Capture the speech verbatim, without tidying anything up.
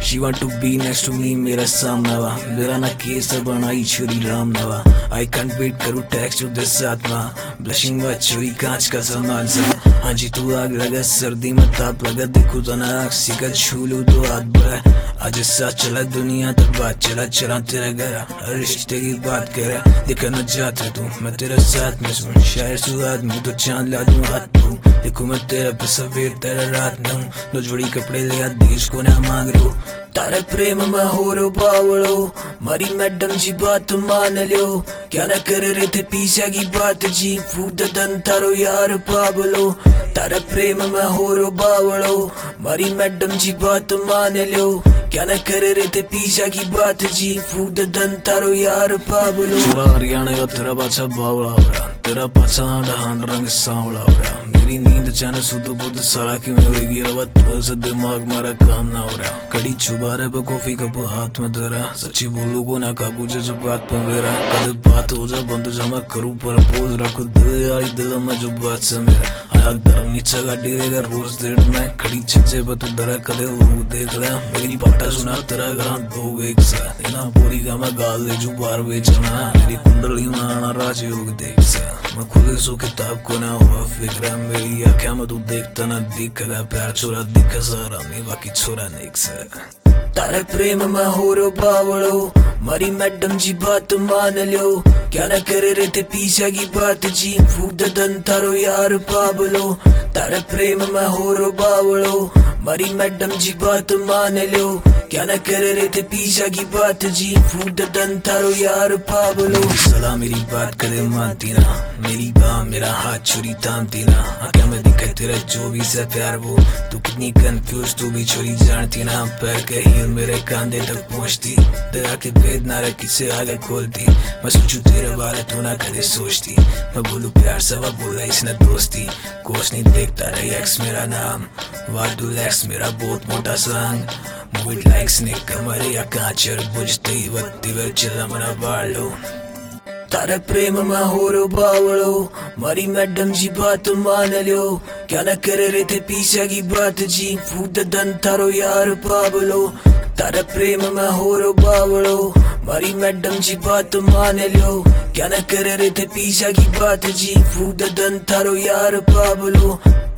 She want to be next to me, मेरा सामना वा मेरा ना केस बनाई छुरी राम नवा I can't wait करूँ text to this आत्मा Blushing वा छुरी कांच का सामान सा हाँ जी तू आग लगा सर्दी में ताप लगा देखो तो ना अक्सी का छू लूँ तो हाथ बढ़ा आज साथ चला दुनिया तक बात चला चला तेरा गरा हर रिश्ते की बात करा देखा न जाता तू मैं तेरा साथ में सुन शायर सुहाद में तो चांद ला दूँ हाथ तू देखो मैं तेरा पे सवेर तेरा रात में हूँ दो जोड़ी कपड़े ले आ देश को ना मांग लो तारे प्रेम में हो रो बावड़ो मारी मैडम जी बात मान लो क्या ना कर रहे थे पीछा की बात जी फूट दन तारो यार पावलो तारे प्रेम में हो रो बावड़ो मारी मैडम जी बात मान लो क्या ना कर रहे थे पीछा की बात जी फूट दन तारो यार पावलो हरियाणा का तेरा पाछा बावड़ा हो रहा तेरा पाछा डहान रंग सांवला हो रहा मेरी नींद अचानक सुध बुध सारा की मेरी रवत से दिमाग मारा काम ना हो रहा कड़ी छुपा रहे पे कॉफी कप हाथ में धरा सच्ची बोलू को ना काबू जो बात पे मेरा कद बात हो जा बंद जमा करूँ पर पोज रखो दिल आई दिल में जो बात से मेरा आया धर्म नीचा गाड़ी देगा रोज देर में खड़ी छज्जे पर तू डरा कदे वो देख रहा मेरी पाटा सुना तेरा घर दो एक सा इना पूरी का मैं गाल दे जो बार बेचना मेरी कुंडली में आना राजयोग देख सा मैं खुद सो किताब को ना हुआ फिक्र मेरी आँखें में तू देखता ना दिखगा प्यार छोरा दिखा सारा नहीं बाकी छोरा नहीं सा तारे प्रेम में हो रो बावड़ो मारी मैडम जी बात मान लो क्या ना कर रहे थे पीछा की बात जी फूट दन तारो यार पावलो तारे प्रेम में हो रो बावड़ो मारी मैडम जी बात मान लो क्या ना कर रहे थे पीछा की बात जी फूट दन तारो यार पावलो सला मेरी बात करे मानती ना मेरी बाँ मेरा हाथ छुरी तामती ना आँखें में दिखे तेरा जो भी सा प्यार वो तू कितनी कंफ्यूज तू भी छोरी जानती ना पैर के हील मेरे कांधे तक पहुँचती तेरा के भेद ना रह किसे आगे खोलती मैं सोचू तेरे बारे तू ना कदे सोचती मैं बोलू प्यार सवा बोला इसने दोस्ती कोच नहीं देखता रही एक्स मेरा नाम वादू लैक्स मेरा बहुत मोटा सांग मूड लाइक स्नेक कमरे या कांचर बुझते ही वत्ती वे चिल्ला मना बालो तारे प्रेम में हो रो बावड़ो मारी मैडम जी बात मान लो क्या ना कर रहे थे पीछा की बात जी फूट दन तारो यार पावलो तारे प्रेम में हो रो बावड़ो मारी मैडम जी बात मान लो क्या ना कर रहे थे पीछा की बात जी फूट दन तारो यार पावलो